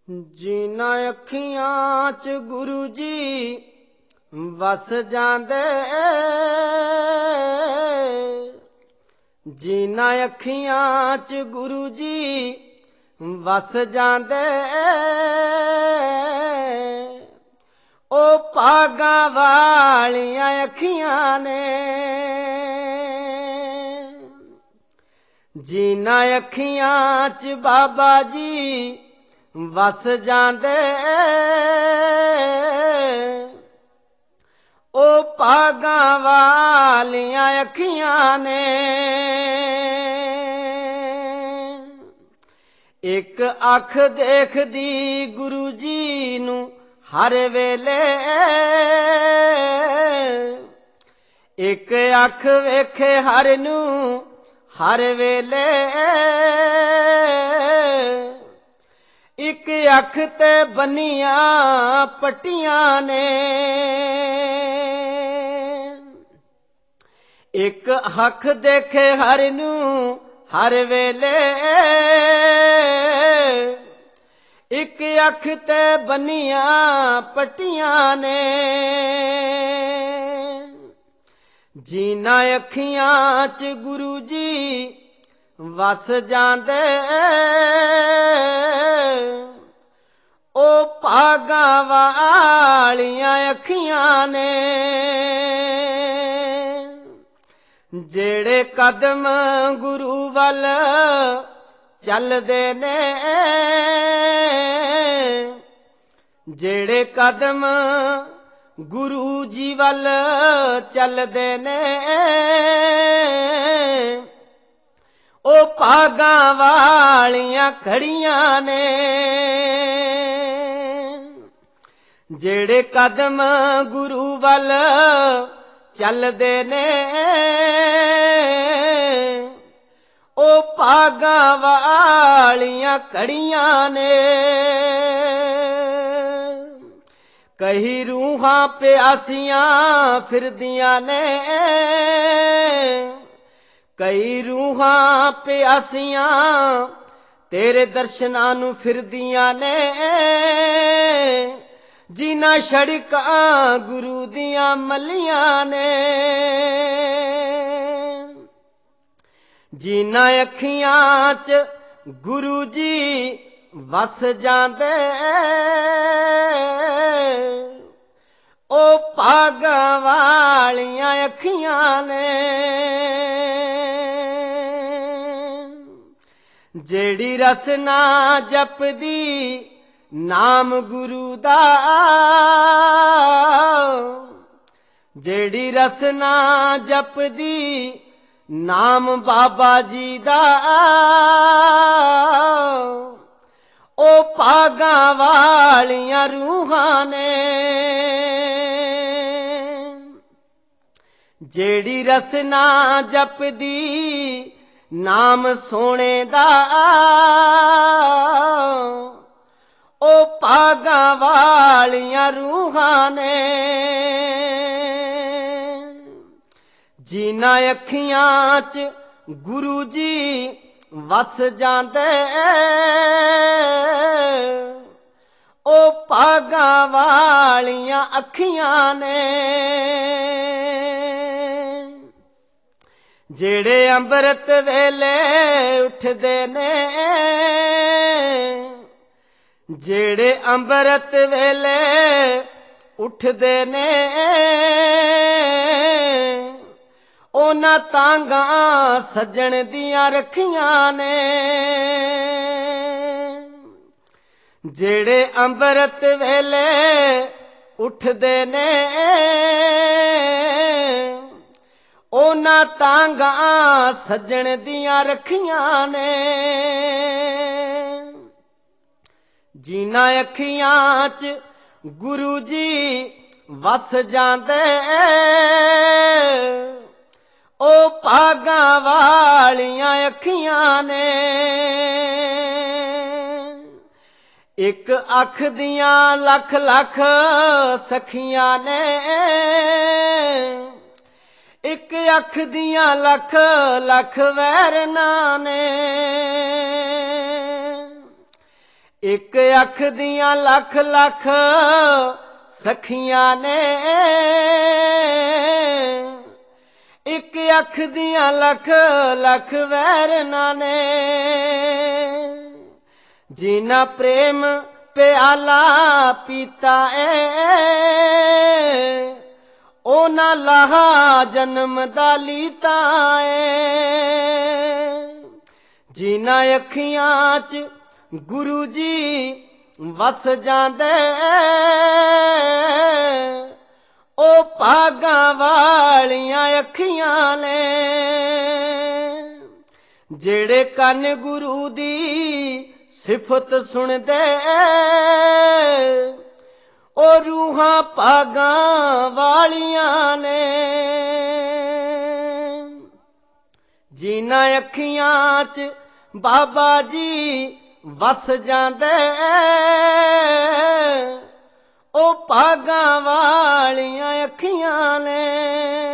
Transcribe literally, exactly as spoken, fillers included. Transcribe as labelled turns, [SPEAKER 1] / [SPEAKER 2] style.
[SPEAKER 1] जिन्ना अखियां च गुरु जी वस जांदे, जिन्ना अखियां च गुरु जी वस जांदे, ओ भागा वालियां अखियां ने। जिन्ना अखियां च बाबा जी वस जांदे, ओ भागा वालियां अखियां ने। एक अख देखदी गुरु जी नू हर वेले, एक अख वेखे हर नू हर वेले, एक अख ते बनिया पट्टियां ने। एक अख देखे हर नू हर वेले, एक अख ते बनिया पट्टियां ने। जिन्ना अखियां च गुरु जी वस जांदे, ओ भागा वालियां अखियां ने। जेड़े कदम गुरु वल चलदे ने, जेड़े कदम गुरु जी वल चलदे ने, ओ भागा वालियां घड़ियां ने। जेड़े कदम गुरु वल चलदे ने, ओ भागा वालियां घड़ियां ने। कई रूहां प्यासियां फिरदियां ने, कई रूहां प्यासियां तेरे दर्शनां नू फिरदियां ने। जिन्ना सड़कां गुरु दियां मलियां ने। जिन्ना अखियां च गुरु जी वस जांदे, ओ भागा वालियां अखियां ने। जेड़ी रसना जपदी नाम गुरु दा, जेड़ी रसना जपदी नाम बाबा जी दा, ओ भागा वालियां रूहां ने। जेड़ी रसना जपदी नाम सोने दा, ओ भागा वालियां रूहां ने। जिन्ना अखियां च गुरु जी वस जांदे, ओ भागा वालियां अखियां ने। जेड़े अंबरत वेले उठदे ने, जेड़े अंबरत वेले उठदे ने, ओना तांगा सजन दियां रखियां ने। जेड़े अंबरत वेले उठदे ने, ओना तांगा सजन दियां रखियां ने। जिन्ना अखियां च गुरु जी वस जांदे, ओ भागा वालियां अखियां ने। एक अख दियां लख लख सखियां ने, एक अख दियां लख लख वैरना ने। ਇੱਕ ਅੱਖ ਦੀਆਂ ਲੱਖ ਲੱਖ ਸਖੀਆਂ ਨੇ, ਇੱਕ ਅੱਖ ਦੀਆਂ ਲੱਖ ਲੱਖ ਵੈਰਨਾਂ ਨੇ। ਜਿਨ੍ਹਾਂ ਪ੍ਰੇਮ ਪਿਆਲਾ ਪੀਤਾ ਏ, ਉਹਨਾਂ ਲਾਹਾ ਜਨਮ ਦਾ ਲੀਤਾ ਏ। ਜਿਨ੍ਹਾਂ ਅੱਖੀਆਂ ਚ ਗੁਰੂ ਜੀ ਵਸ ਜਾਂਦੇ, ਉਹ ਭਾਗਾਂ ਵਾਲੀਆਂ ਅੱਖੀਆਂ ਨੇ। ਜਿਹੜੇ ਕੰਨ ਗੁਰੂ ਦੀ ਸਿਫਤ ਸੁਣਦੇ, ਉਹ ਰੂਹਾਂ ਭਾਗਾਂ ਵਾਲੀਆਂ ਨੇ। ਜਿਨ੍ਹਾਂ ਅੱਖੀਆਂ ਚ ਬਾਬਾ ਜੀ ਵਸ ਜਾਂਦੇ, ਉਹ ਭਾਗਾਂ ਵਾਲੀਆਂ ਅੱਖੀਆਂ ਨੇ।